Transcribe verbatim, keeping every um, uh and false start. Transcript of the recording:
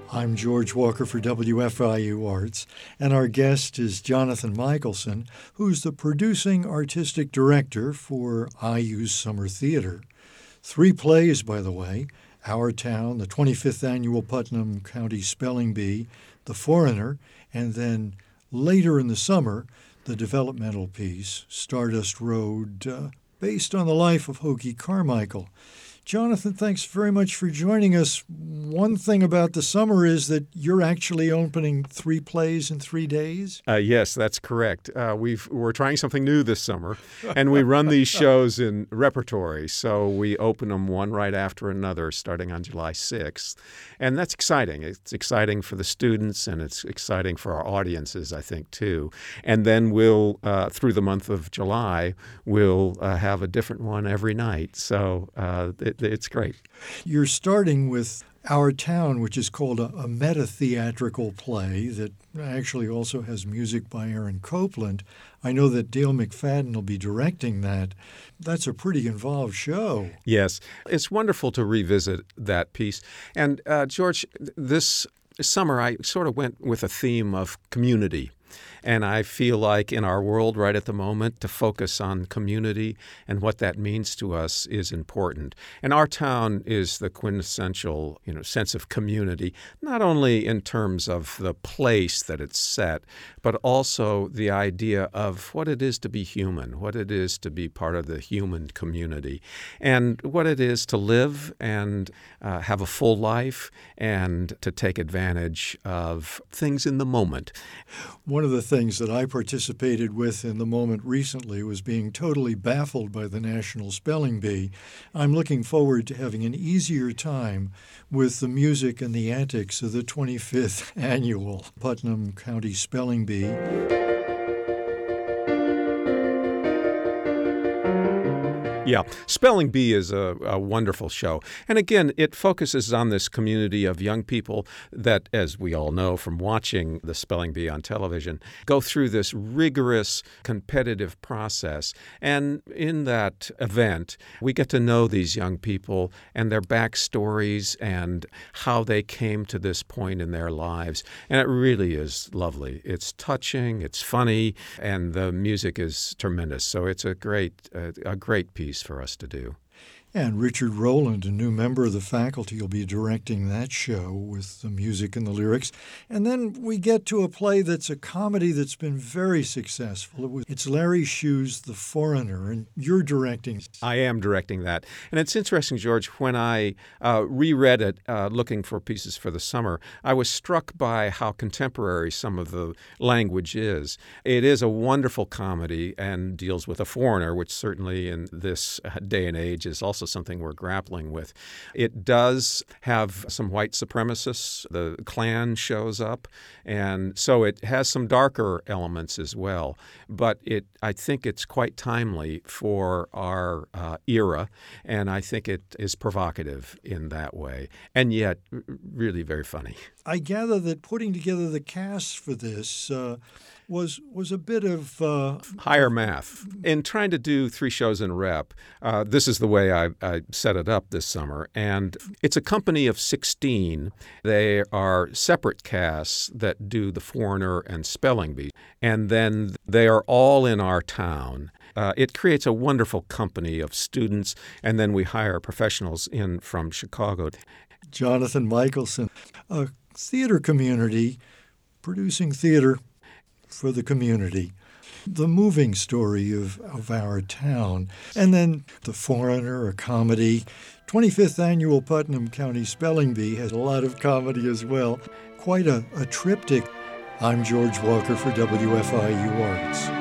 I'm George Walker for W F I U Arts, and our guest is Jonathan Michelson, who's the producing artistic director for I U's Summer Theater. Three plays, by the way: Our Town, the twenty-fifth Annual Putnam County Spelling Bee, The Foreigner, and then later in the summer, the developmental piece, Stardust Road, uh, based on the life of Hoagy Carmichael. Jonathan, thanks very much for joining us. One thing about the summer is that you're actually opening three plays in three days? Uh, yes, that's correct. Uh, we've, we're trying something new this summer, and we run these shows in repertory. So we open them one right after another starting on July sixth. And that's exciting. It's exciting for the students, and it's exciting for our audiences, I think, too. And then we'll, uh, through the month of July, we'll uh, have a different one every night. So uh, it, it's great. You're starting with Our Town, which is called a, a meta-theatrical play that actually also has music by Aaron Copland. I know that Dale McFadden will be directing that. That's a pretty involved show. Yes. It's wonderful to revisit that piece. And, uh, George, this summer I sort of went with a theme of community. And I feel like in our world right at the moment, to focus on community and what that means to us is important. And Our Town is the quintessential, you know, sense of community, not only in terms of the place that it's set, but also the idea of what it is to be human, what it is to be part of the human community, and what it is to live and uh, have a full life and to take advantage of things in the moment. One of the things that I participated with in the moment recently was being totally baffled by the National Spelling Bee. I'm looking forward to having an easier time with the music and the antics of the twenty-fifth Annual Putnam County Spelling Bee. Yeah, Spelling Bee is a, a wonderful show. And again, it focuses on this community of young people that, as we all know from watching the Spelling Bee on television, go through this rigorous competitive process. And in that event, we get to know these young people and their backstories and how they came to this point in their lives. And it really is lovely. It's touching, it's funny, and the music is tremendous. So it's a great, uh, a great piece for us to do. And Richard Rowland, a new member of the faculty, will be directing that show with the music and the lyrics. And then we get to a play that's a comedy that's been very successful. It was, it's Larry Shue's The Foreigner, and you're directing. I am directing that. And it's interesting, George, when I uh, reread it, uh, looking for pieces for the summer, I was struck by how contemporary some of the language is. It is a wonderful comedy and deals with a foreigner, which certainly in this day and age is also something we're grappling with. It does have some white supremacists. The Klan shows up, and so it has some darker elements as well. But it, I think it's quite timely for our uh, era, and I think it is provocative in that way, and yet really very funny. I gather that putting together the cast for this uh, was was a bit of uh... higher math. In trying to do three shows in rep, uh, this is the way I, I set it up this summer. And it's a company of sixteen. They are separate casts that do The Foreigner and Spelling Bee. And then they are all in Our Town. Uh, it creates a wonderful company of students, and then we hire professionals in from Chicago. Jonathan Michelson, a theater community producing theater for the community. The moving story of, of Our Town. And then The Foreigner, a comedy. twenty-fifth Annual Putnam County Spelling Bee has a lot of comedy as well. Quite a, a triptych. I'm George Walker for W F I U Arts.